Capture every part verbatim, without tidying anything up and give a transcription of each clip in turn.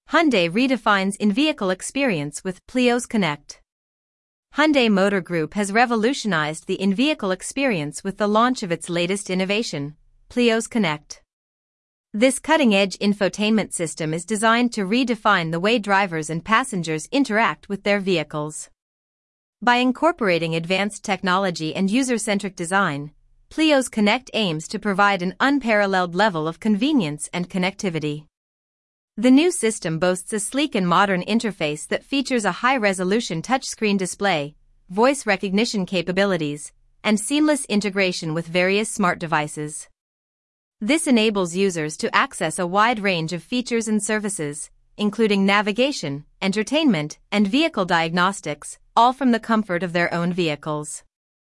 Hyundai redefines in-vehicle experience with Plios Connect. Hyundai Motor Group has revolutionized the in-vehicle experience with the launch of its latest innovation, Plios Connect. This cutting-edge infotainment system is designed to redefine the way drivers and passengers interact with their vehicles. By incorporating advanced technology and user-centric design, Plios Connect aims to provide an unparalleled level of convenience and connectivity. The new system boasts a sleek and modern interface that features a high-resolution touchscreen display, voice recognition capabilities, and seamless integration with various smart devices. This enables users to access a wide range of features and services, including navigation, entertainment, and vehicle diagnostics, all from the comfort of their own vehicles.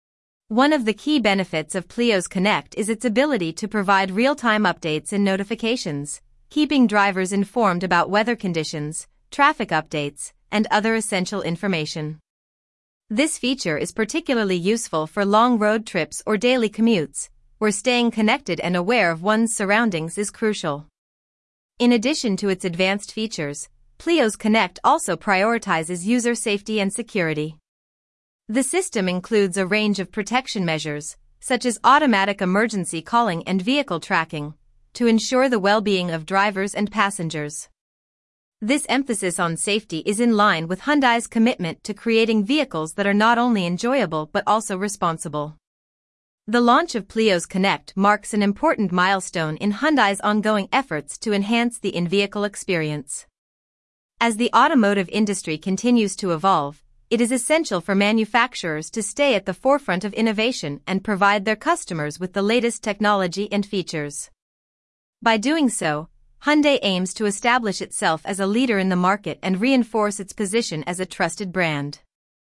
One of the key benefits of Plios Connect is its ability to provide real-time updates and notifications, keeping drivers informed about weather conditions, traffic updates, and other essential information. This feature is particularly useful for long road trips or daily commutes, where staying connected and aware of one's surroundings is crucial. In addition to its advanced features, Plios Connect also prioritizes user safety and security. The system includes a range of protection measures, such as automatic emergency calling and vehicle tracking, to ensure the well-being of drivers and passengers. This emphasis on safety is in line with Hyundai's commitment to creating vehicles that are not only enjoyable but also responsible. The launch of Plios Connect marks an important milestone in Hyundai's ongoing efforts to enhance the in-vehicle experience. As the automotive industry continues to evolve, it is essential for manufacturers to stay at the forefront of innovation and provide their customers with the latest technology and features. By doing so, Hyundai aims to establish itself as a leader in the market and reinforce its position as a trusted brand.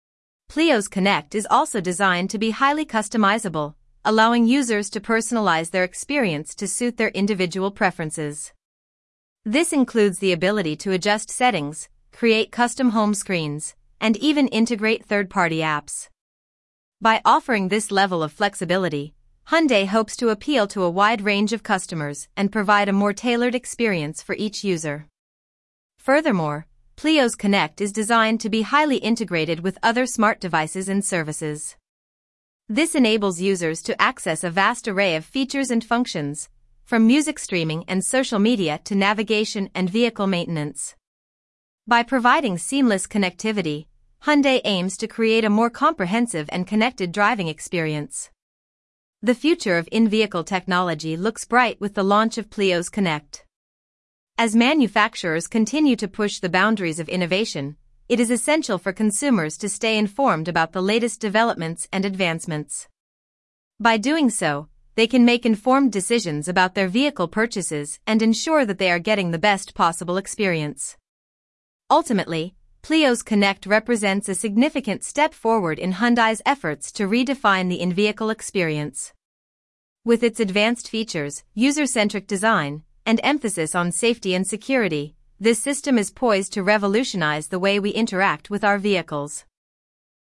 Plios Connect is also designed to be highly customizable, allowing users to personalize their experience to suit their individual preferences. This includes the ability to adjust settings, create custom home screens, and even integrate third-party apps. By offering this level of flexibility, Hyundai hopes to appeal to a wide range of customers and provide a more tailored experience for each user. Furthermore, Plios Connect is designed to be highly integrated with other smart devices and services. This enables users to access a vast array of features and functions, from music streaming and social media to navigation and vehicle maintenance. By providing seamless connectivity, Hyundai aims to create a more comprehensive and connected driving experience. The future of in-vehicle technology looks bright with the launch of Plios Connect. As manufacturers continue to push the boundaries of innovation, it is essential for consumers to stay informed about the latest developments and advancements. By doing so, they can make informed decisions about their vehicle purchases and ensure that they are getting the best possible experience. Ultimately, Plios Connect represents a significant step forward in Hyundai's efforts to redefine the in-vehicle experience. With its advanced features, user-centric design, and emphasis on safety and security, this system is poised to revolutionize the way we interact with our vehicles.